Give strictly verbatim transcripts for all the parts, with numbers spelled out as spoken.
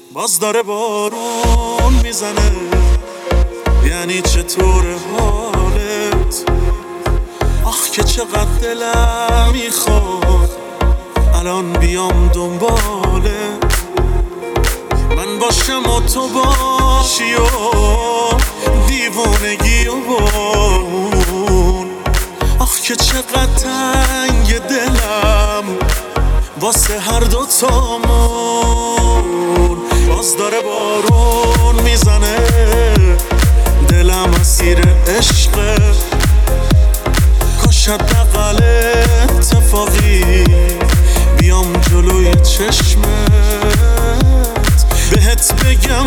باز داره بارون میزنه، یعنی چطور حالت؟ آخ که چقدر دلم میخواد الان بیام دنبالت، من باشم و تو باشی و دیوونگی و بارون. آخ که چقدر تنگ دلم واسه هر دوتامون. باز داره بارون میزنه، دلم اسیر عشقه، کاش حداقل اتفاقی بیام جلوی چشمت بهت بگم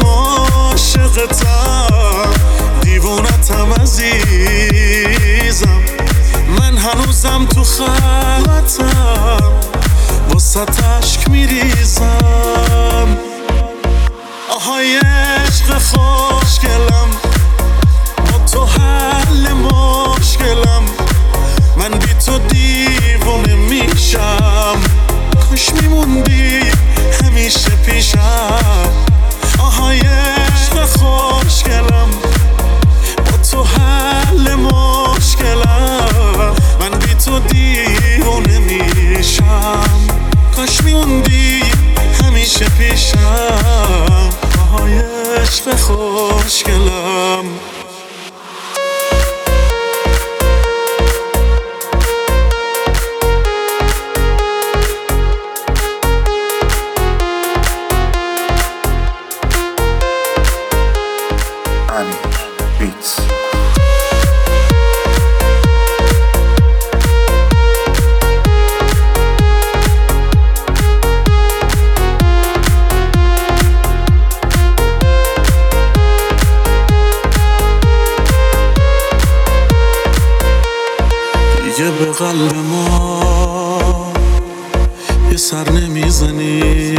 عاشقتم، دیوونتم عزیزم، من هنوزم تو خلوتم واسه عشق میریزم. آهای عشق خوشگلم، با تو حل مشکلم، من بی تو دیوونه میشم، کاش میموندی همیشه پیشم. آهای عشق خوشگلم، با تو حل مشکلم، من بی تو دیوونه میشم، کاش میموندی همیشه پیشم. آهای عشق خوشگلم. Beats. دیگه به قلب ما یه سر نمیزنی،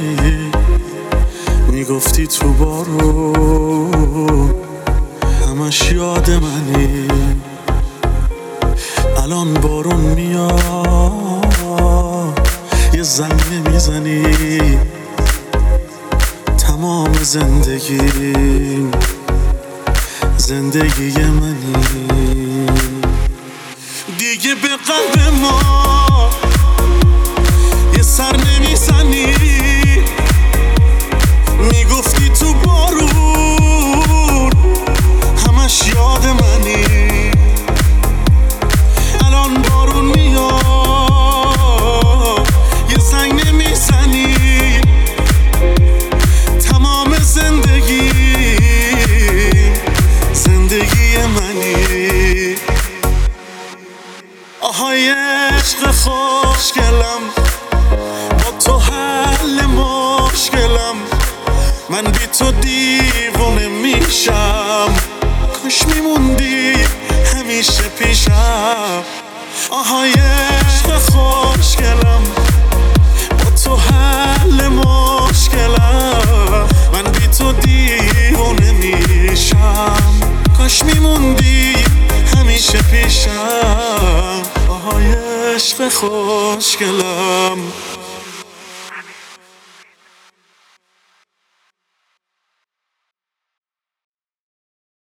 میگفتی تو بارون همش یاد منی، الان بارون میاد یه زنگ نمیزنی، تمام زندگیم زندگی منی. دیگه به قلب ما یه سر نمیزنی، میگفتی تو بارون همش یاد منی، الان بارون میاد یه زنگ نمیزنی، تمام زندگی زندگی منی. آهای عشق خوشگلم، با تو حل مشکلم، من بی تو دیوونه میشم، کاش میموندی همیشه پیشم. آهای عشق خوشگلم، با تو حل مشکلم، من بی تو دیوونه میشم، کاش میموندی همیشه پیشم. آهای عشق خوشگلم.